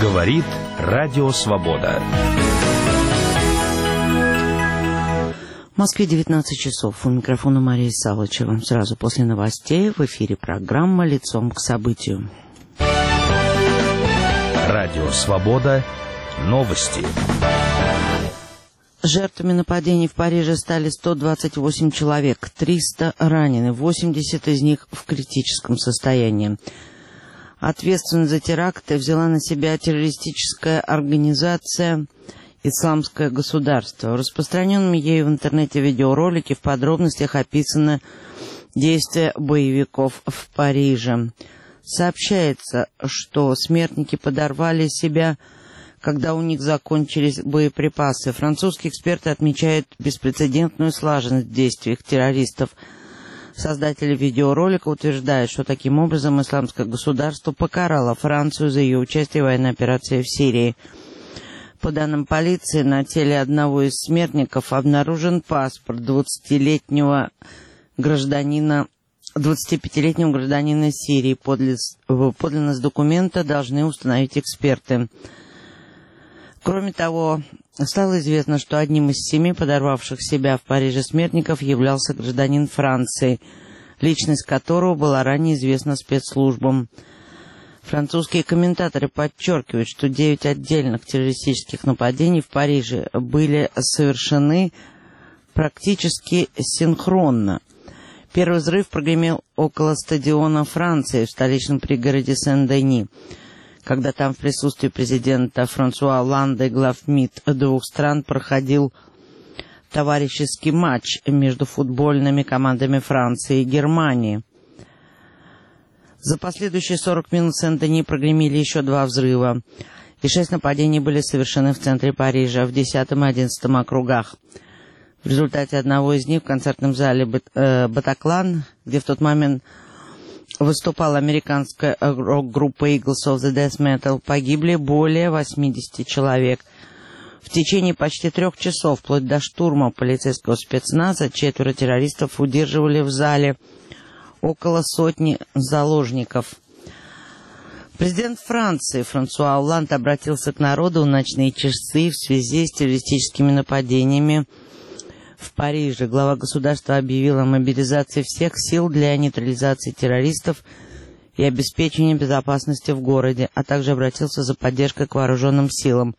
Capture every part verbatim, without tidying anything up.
Говорит Радио Свобода. В Москве девятнадцать часов. У микрофона Мария Савлычева. Сразу после новостей в эфире программа «Лицом к событию». Радио Свобода. Новости. Жертвами нападений в Париже стали сто двадцать восемь человек, триста ранены, восемьдесят из них в критическом состоянии. Ответственность за теракты взяла на себя террористическая организация «Исламское государство». В распространенном ею в интернете видеоролике в подробностях описаны действия боевиков в Париже. Сообщается, что смертники подорвали себя, когда у них закончились боеприпасы. Французские эксперты отмечают беспрецедентную слаженность в действиях террористов. Создатели видеоролика утверждают, что таким образом Исламское государство покарало Францию за ее участие в военной операции в Сирии. По данным полиции, на теле одного из смертников обнаружен паспорт двадцатилетнего гражданина, двадцатипятилетнего гражданина Сирии. Подлинность документа должны установить эксперты. Кроме того, стало известно, что одним из семи подорвавших себя в Париже смертников являлся гражданин Франции, личность которого была ранее известна спецслужбам. Французские комментаторы подчеркивают, что девять отдельных террористических нападений в Париже были совершены практически синхронно. Первый взрыв прогремел около стадиона Франции в столичном пригороде Сен-Дени, когда там в присутствии президента Франсуа Олланда и глав МИД двух стран проходил товарищеский матч между футбольными командами Франции и Германии. За последующие сорок минут в Сен-Дени прогремели еще два взрыва, и шесть нападений были совершены в центре Парижа, в десятом и одиннадцатом округах. В результате одного из них в концертном зале «Батаклан», где в тот момент выступала американская рок-группа Eagles of the Death Metal, погибли более восьмидесяти человек. В течение почти трех часов, вплоть до штурма полицейского спецназа, четверо террористов удерживали в зале около сотни заложников. Президент Франции Франсуа Олланд обратился к народу в ночные часы в связи с террористическими нападениями в Париже. Глава государства объявил о мобилизации всех сил для нейтрализации террористов и обеспечения безопасности в городе, а также обратился за поддержкой к вооруженным силам.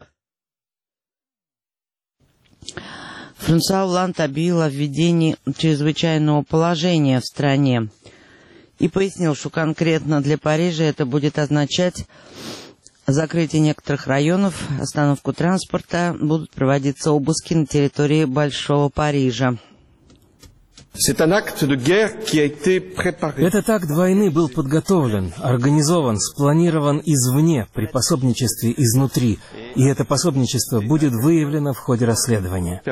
Франсуа Олланд объявил о введении чрезвычайного положения в стране и пояснил, что конкретно для Парижа это будет означать закрытие некоторых районов, остановку транспорта, будут проводиться обыски на территории Большого Парижа. Этот акт войны был подготовлен, организован, спланирован извне при пособничестве изнутри, и это пособничество будет выявлено в ходе расследования,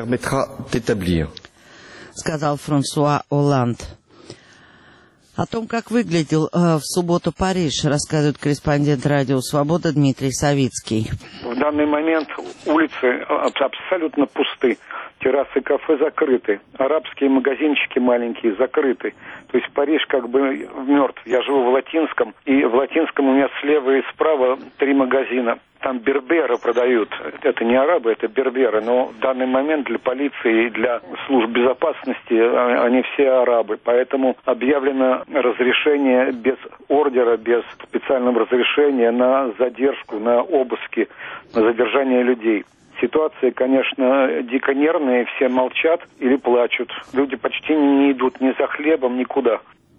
сказал Франсуа Олланд. О том, как выглядел э, в субботу Париж, рассказывает корреспондент Радио Свобода Дмитрий Савицкий. В данный момент улицы абсолютно пусты, террасы кафе закрыты, арабские магазинчики маленькие закрыты. То есть Париж как бы мертв. Я живу в Латинском, и в Латинском у меня слева и справа три магазина. Там берберы продают. Это не арабы, это берберы. Но в данный момент для полиции и для служб безопасности они все арабы. Поэтому объявлено разрешение без ордера, без специального разрешения на задержку, на обыски, на задержание людей. Ситуация, конечно, дико нервная, все молчат или плачут. Люди почти не идут ни за хлебом, никуда.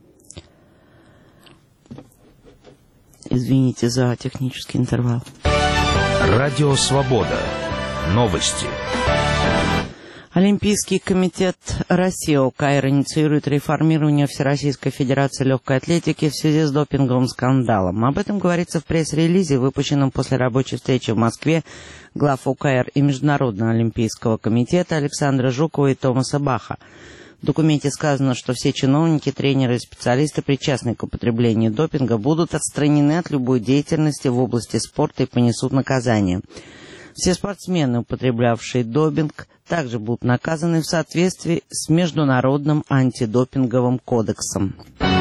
Извините за технический интервал. Радио Свобода. Новости. Олимпийский комитет России ОКР инициирует реформирование Всероссийской Федерации Легкой Атлетики в связи с допинговым скандалом. Об этом говорится в пресс-релизе, выпущенном после рабочей встречи в Москве глав ОКР и Международного Олимпийского комитета Александра Жукова и Томаса Баха. В документе сказано, что все чиновники, тренеры и специалисты, причастные к употреблению допинга, будут отстранены от любой деятельности в области спорта и понесут наказание. Все спортсмены, употреблявшие допинг, также будут наказаны в соответствии с Международным антидопинговым кодексом.